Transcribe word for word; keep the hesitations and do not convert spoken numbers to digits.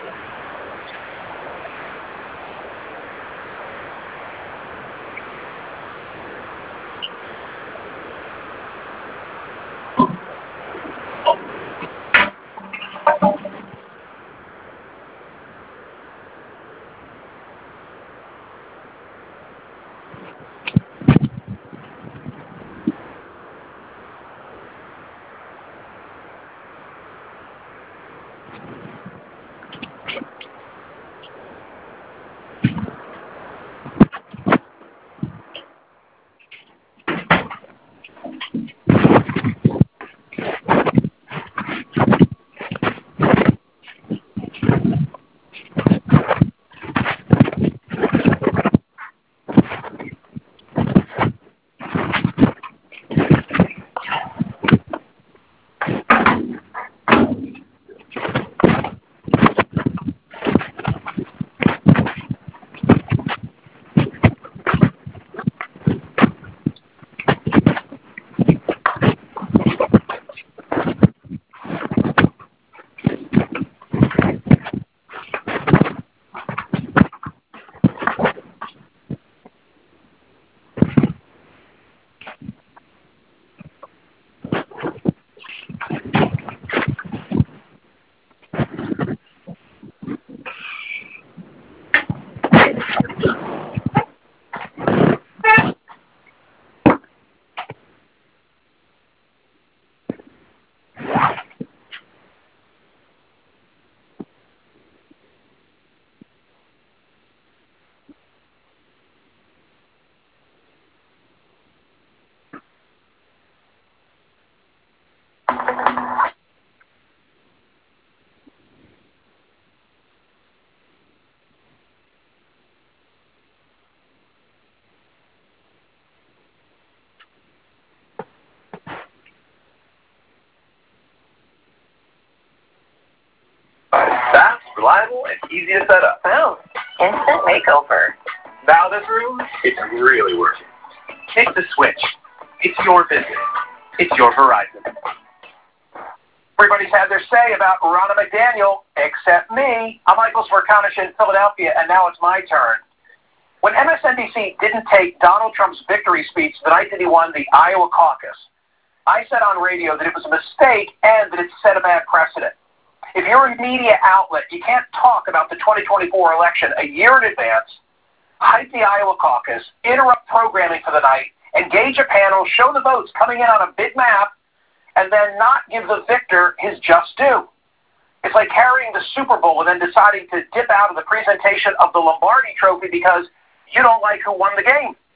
Fast, reliable, and easy to set up. Oh, instant makeover. Now this room, it's really working. Take the switch. It's your business. It's your Verizon. Everybody's had their say about Ronna McDaniel, except me. I'm Michael Smerconish in Philadelphia, and now it's my turn. When M S N B C didn't take Donald Trump's victory speech the night that he won the Iowa caucus, I said on radio that it was a mistake and that it set a bad precedent. If you're a media outlet, you can't talk about the twenty twenty-four election a year in advance, hype the Iowa caucus, interrupt programming for the night, engage a panel, show the votes coming in on a big map, and then not give the victor his just due. It's like carrying the Super Bowl and then deciding to dip out of the presentation of the Lombardi Trophy because you don't like who won the game.